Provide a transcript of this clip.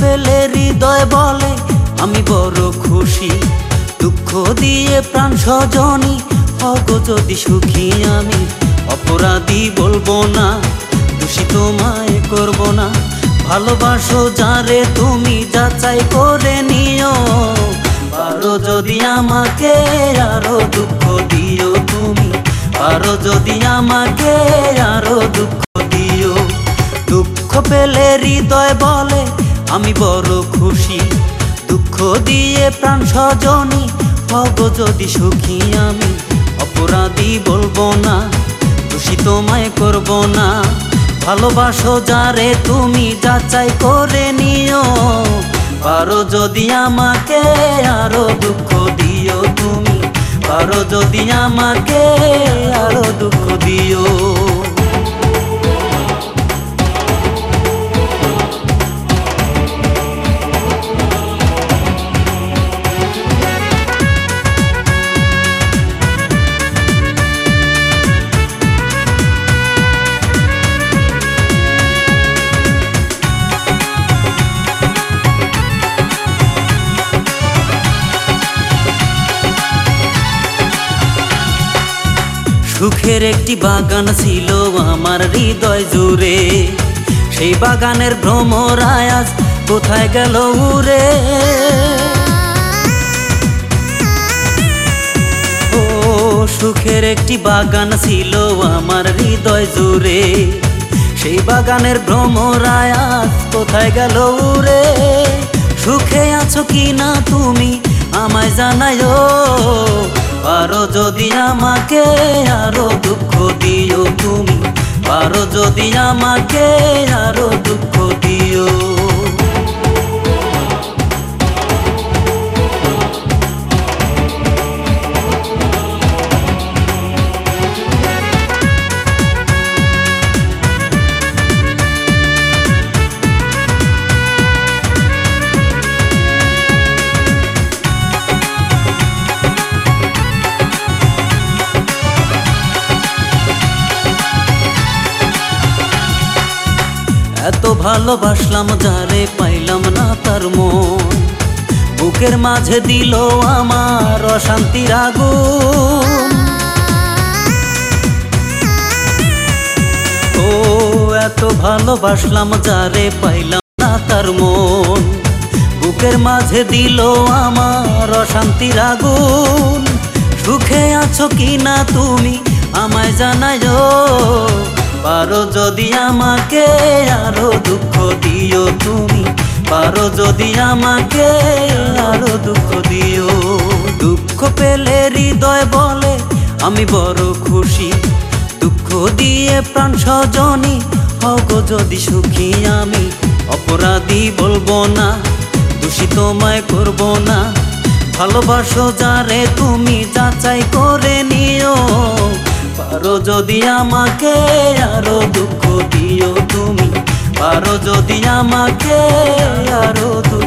পেলে হৃদয় বলে আমি বড় খুশি। দুঃখ দিয়ে প্রাণ সজনী হগো যদি সুখী আমি। অপরাধী বলবো না, দোষী তোমায় করব না। ভালোবাসো যারে তুমি যাচাই করে নিও। পারো যদি আমাকে আরো দুঃখ দিও তুমি। পারো যদি আমাকে আরো দুঃখ দিও। দুঃখ পেলে হৃদয় বলে আমি বড় খুশি। দুঃখ দিয়ে প্রাণ সজনী হগো যদি সুখী আমি। অপরাধী বলবো না, দোষী তোমায় করব না। ভালোবাসো যারে তুমি যাচাই করে নিও। পারো যদি আমাকে আরো দুঃখ দিও তুমি। পারো যদি আমাকে আরো দুঃখ দিও। সুখের একটি বাগান ছিল আমার হৃদয় জুড়ে। সেই বাগানের ভ্রমরায় আজ কোথায় গেল উড়ে। ও সুখের একটি বাগান ছিল আমার হৃদয় জুড়ে। সেই বাগানের ভ্রমরায় আজ কোথায় গেল উড়ে। সুখে আছো কি না তুমি আমায় জানাইও। পারো যদি আমাকে আরো দুঃখ দিও তুমি। পারো যদি আমাকে আরো দুঃখ দিও। এত ভালোবাসলাম যারে পাইলাম না তার মন। বুকের মাঝে দিল আমার অশান্তির আগুন। ও এত ভালোবাসলাম যারে পাইলাম না তার মন। বুকের মাঝে দিল আমার অশান্তির আগুন। সুখে আছো কি না তুমি আমায় জানাইও। পারো যদি আমাকে আরো দুঃখ দিও তুমি। পারো যদি আমাকে আরো দুঃখ দিও। দুঃখ পেলে হৃদয় বলে আমি বড় খুশি। দুঃখ দিয়ে প্রাণ সজনী হগো যদি সুখী আমি। অপরাধী বলবো না, দোষী তোমায় করব না। ভালোবাসো যারে তুমি যাচাই করে নিও। পারো যদি আমাকে আরো দুঃখ দিও তুমি। পারো যদি আমাকে আরো